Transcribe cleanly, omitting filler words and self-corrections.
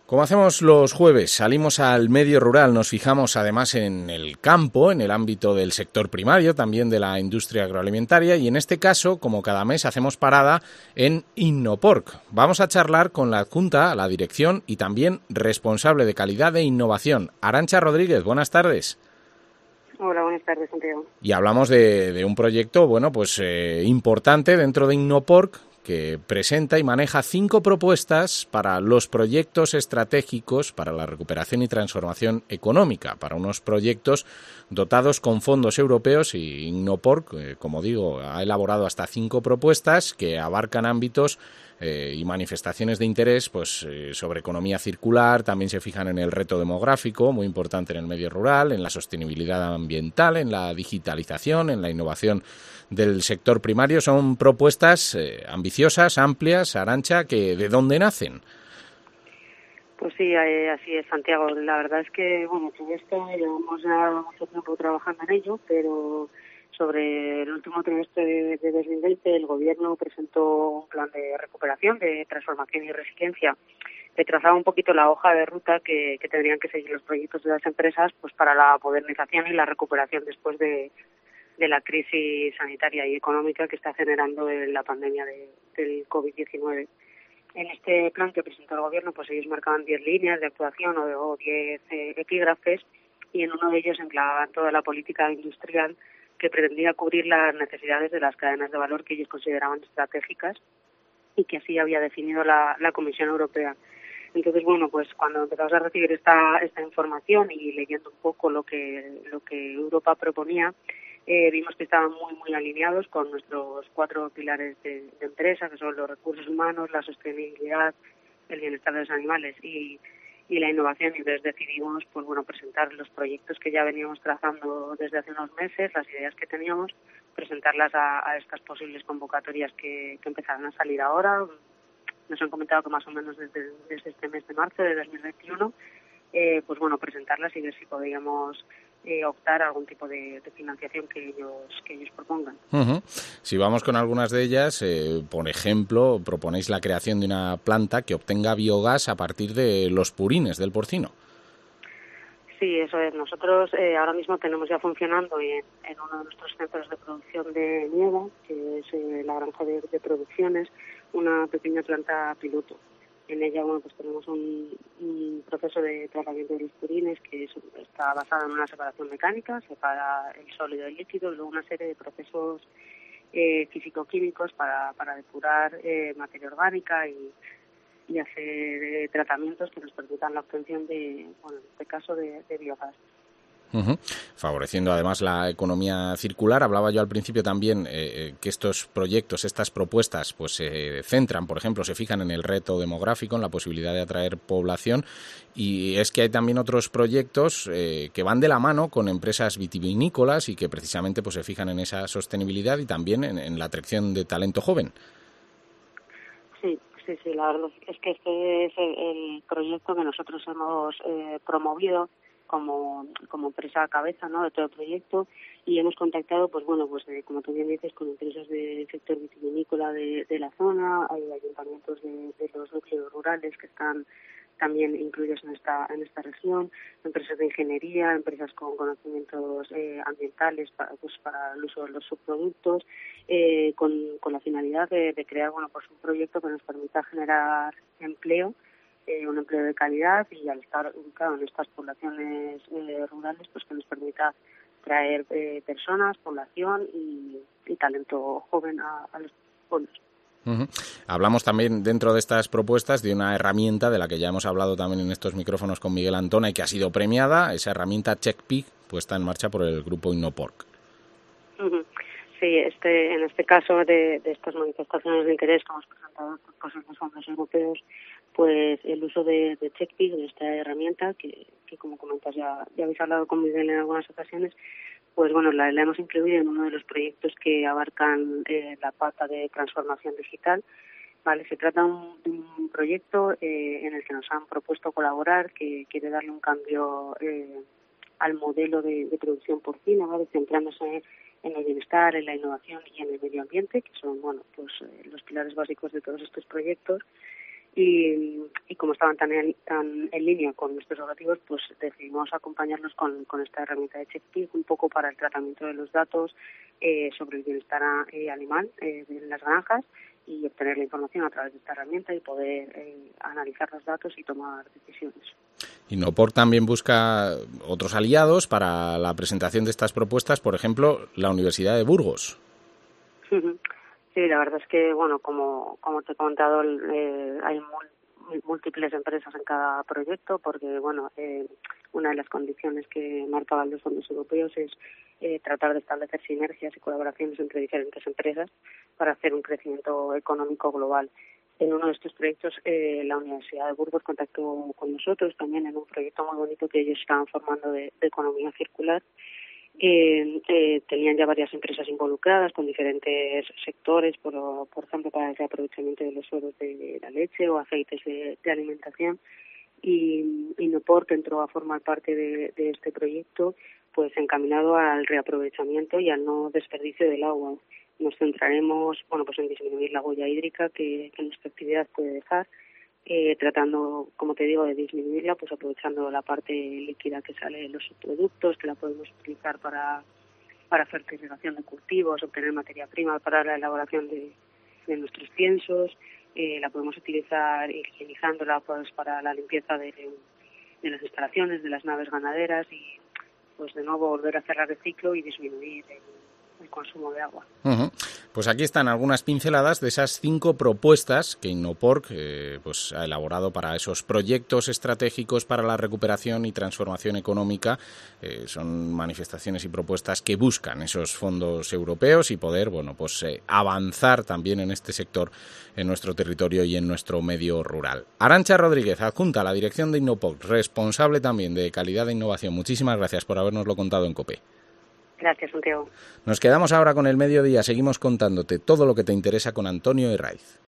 Como hacemos los jueves, salimos al medio rural, nos fijamos además en el campo, en el ámbito del sector primario, también de la industria agroalimentaria, y en este caso, como cada mes, hacemos parada en Innoporc. Vamos a charlar con la adjunta a la dirección y también responsable de calidad e innovación, Arantxa Rodríguez. Buenas tardes. Hola, buenas tardes, Santiago. Y hablamos de un proyecto, importante dentro de Innoporc, que presenta y maneja 5 propuestas para los proyectos estratégicos para la recuperación y transformación económica, para unos proyectos dotados con fondos europeos, y Innoporc, como digo, ha elaborado hasta 5 propuestas que abarcan ámbitos y manifestaciones de interés sobre economía circular. También se fijan en el reto demográfico, muy importante en el medio rural, en la sostenibilidad ambiental, en la digitalización, en la innovación del sector primario. Son propuestas ambiciosas, amplias, Arantxa, que ¿de dónde nacen? Pues sí, así es, Santiago. La verdad es que, con esto llevamos ya mucho tiempo trabajando en ello, pero sobre el último trimestre de 2020 el Gobierno presentó un plan de recuperación, de transformación y resiliencia, que trazaba un poquito la hoja de ruta que tendrían que seguir los proyectos de las empresas pues para la modernización y la recuperación después de la crisis sanitaria y económica que está generando la pandemia del COVID-19. En este plan que presentó el Gobierno, pues ellos marcaban 10 líneas de actuación o 10 epígrafes, y en uno de ellos enclavaban toda la política industrial que pretendía cubrir las necesidades de las cadenas de valor que ellos consideraban estratégicas y que así había definido la Comisión Europea. Entonces, pues cuando empezamos a recibir esta información y leyendo un poco lo que Europa proponía, vimos que estaban muy alineados con nuestros 4 pilares de empresa, que son los recursos humanos, la sostenibilidad, el bienestar de los animales y la innovación. Y entonces decidimos presentar los proyectos que ya veníamos trazando desde hace unos meses, las ideas que teníamos, presentarlas a estas posibles convocatorias que empezarán a salir ahora. Nos han comentado que más o menos desde este mes de marzo de 2021, presentarlas y ver si podíamos optar a algún tipo de financiación que ellos propongan. Uh-huh. Si vamos con algunas de ellas, por ejemplo, proponéis la creación de una planta que obtenga biogás a partir de los purines del porcino. Sí, eso es. Nosotros ahora mismo tenemos ya funcionando en uno de nuestros centros de producción de Nieva, que es la granja de producciones, una pequeña planta piloto. En ella tenemos un proceso de tratamiento de los purines que está basado en una separación mecánica, separa el sólido del líquido, y luego una serie de procesos físico-químicos para depurar materia orgánica y hacer tratamientos que nos permitan la obtención en este caso de biogás. Uh-huh. Favoreciendo además la economía circular. Hablaba yo al principio también que estos proyectos, estas propuestas, se centran, por ejemplo, se fijan en el reto demográfico, en la posibilidad de atraer población, y es que hay también otros proyectos que van de la mano con empresas vitivinícolas y que precisamente se fijan en esa sostenibilidad y también en la atracción de talento joven. Sí, la verdad es que este es el proyecto que nosotros hemos promovido como empresa cabeza, ¿no?, de todo el proyecto, y hemos contactado como tú bien dices, con empresas del sector vitivinícola de la zona. Hay ayuntamientos de los núcleos rurales que están también incluidos en esta región, empresas de ingeniería, empresas con conocimientos ambientales para el uso de los subproductos, con la finalidad de crear un proyecto que nos permita generar empleo, un empleo de calidad, y al estar ubicado en estas poblaciones rurales, que nos permita traer personas, población y talento joven a los pueblos. Uh-huh. Hablamos también dentro de estas propuestas de una herramienta de la que ya hemos hablado también en estos micrófonos con Miguel Antona y que ha sido premiada, esa herramienta CheckPig, puesta en marcha por el grupo Innoporc. Uh-huh. Sí, en este caso de estas manifestaciones de interés que hemos presentado por los fondos europeos, el uso de CheckPig, de esta herramienta que como comentas ya habéis hablado con Miguel en algunas ocasiones, la hemos incluido en uno de los proyectos que abarcan la pata de transformación digital. Vale, se trata de un proyecto en el que nos han propuesto colaborar, que quiere darle un cambio al modelo de producción porcina, ¿vale?, centrándose en el bienestar, en la innovación y en el medio ambiente, que son los pilares básicos de todos estos proyectos. y como estaban tan en línea con nuestros objetivos, pues decidimos acompañarlos con esta herramienta de CheckPig un poco para el tratamiento de los datos sobre el bienestar animal en las granjas y obtener la información a través de esta herramienta y poder analizar los datos y tomar decisiones. Innoport también busca otros aliados para la presentación de estas propuestas, por ejemplo, la Universidad de Burgos. Sí, la verdad es que, bueno, como te he comentado, hay múltiples empresas en cada proyecto porque, bueno, una de las condiciones que marcaban los fondos europeos es tratar de establecer sinergias y colaboraciones entre diferentes empresas para hacer un crecimiento económico global. En uno de estos proyectos, la Universidad de Burgos contactó con nosotros también en un proyecto muy bonito que ellos estaban formando de economía circular. Tenían ya varias empresas involucradas con diferentes sectores, por ejemplo, para el reaprovechamiento de los suelos de la leche o aceites de alimentación. Y Innoport entró a formar parte de este proyecto, pues encaminado al reaprovechamiento y al no desperdicio del agua. Nos centraremos, bueno, pues en disminuir la huella hídrica que nuestra actividad puede dejar, tratando, como te digo, de disminuirla, pues aprovechando la parte líquida que sale de los subproductos, que la podemos utilizar para fertilización de cultivos, obtener materia prima para la elaboración de nuestros piensos, la podemos utilizar higienizándola pues para la limpieza de las instalaciones, de las naves ganaderas y pues de nuevo volver a cerrar el ciclo y disminuir el consumo de agua. Uh-huh. Pues aquí están algunas pinceladas de esas 5 propuestas que Innoport pues ha elaborado para esos proyectos estratégicos para la recuperación y transformación económica. Son manifestaciones y propuestas que buscan esos fondos europeos y poder, bueno, pues avanzar también en este sector en nuestro territorio y en nuestro medio rural. Arantxa Rodríguez, adjunta a la dirección de Innoport, responsable también de calidad de innovación. Muchísimas gracias por habernoslo contado en COPE. Gracias, Santiago. Nos quedamos ahora con el mediodía. Seguimos contándote todo lo que te interesa con Antonio Herraiz.